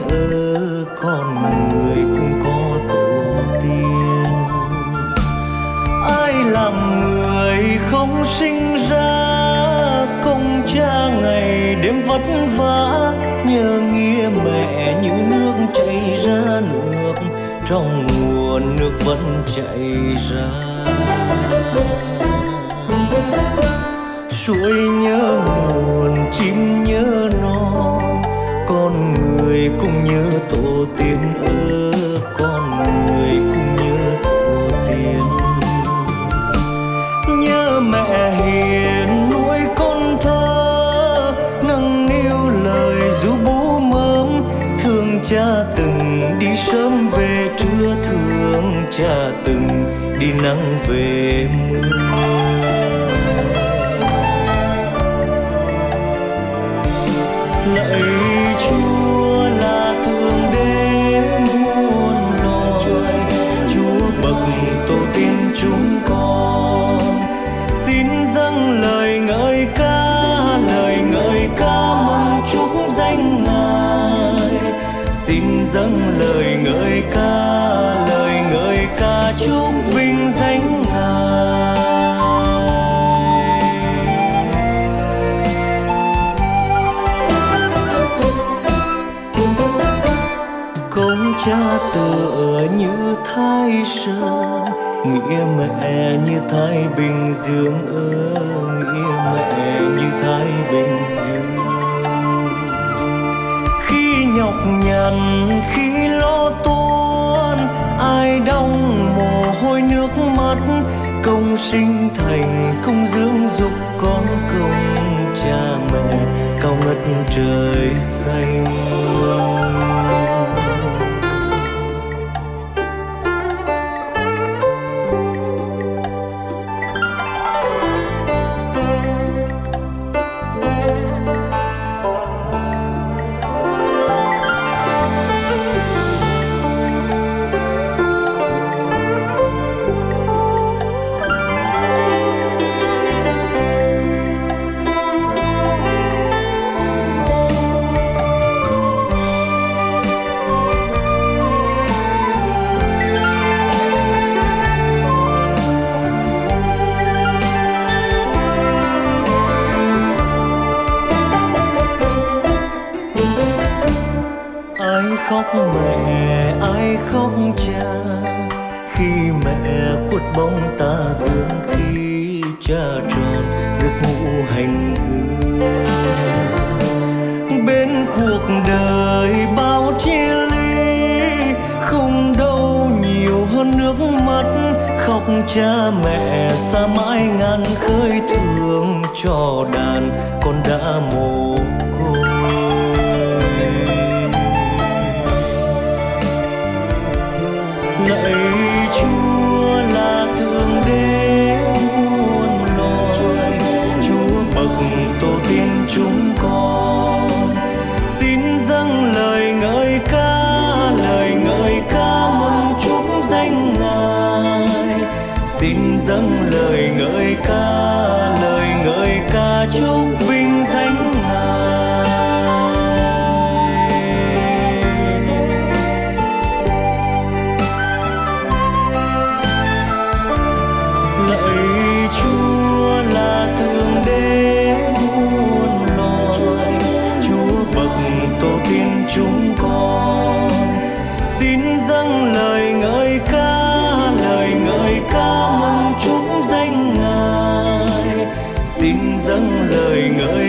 con người cũng có tổ tiên. Ai làm người không sinh ra, công cha ngày đêm vất vả, nhớ nghĩa mẹ như nước chảy ra nước, trong nguồn nước vẫn chảy ra. Suối nhớ nguồn, chim nhớ non, con người cũng nhớ tổ tiên con người cũng nhớ tổ tiên. Nhớ mẹ hiền nuôi con thơ, nâng niu lời ru bú mớm, thương cha từng đi sớm về trưa, thương cha từng đi nắng về mưa. Lạy Chúa là thượng đế muôn loài, Chúa bậc tổ tiên chúng con, xin dâng lời ngợi ca mừng chúc danh Ngài. Xin dâng lời ngợi ca chúc vinh danh Ngài. Công cha tựa như Thái Sơn, nghĩa mẹ như Thái Bình Dương, nghĩa mẹ như Thái Bình Dương. Khi nhọc nhằn, khi lo toan, ai đong mồ hôi nước mắt, công sinh thành công dưỡng dục con, công cha mẹ cao ngất trời xanh. Ai khóc mẹ, ai khóc cha, khi mẹ khuất bóng ta dưỡng, khi cha tròn giấc ngủ hành hương. Bên cuộc đời bao chia ly, không đâu nhiều hơn nước mắt, khóc cha mẹ xa mãi ngàn khơi thương cho đàn con đã mồ côi. Lạy Chúa là thượng đế muôn loài, Chúa bậc tổ tiên chúng con, xin dâng lời ngợi ca mừng chúc danh Ngài. Xin dâng lời ngợi ca chúc vinh danh Ngài. Lạy Chúa là thượng đế muôn loài, Chúa bậc tổ tiên chúng con, xin dâng lời ngợi ca mừng chúc danh Ngài. Xin dâng lời ngợi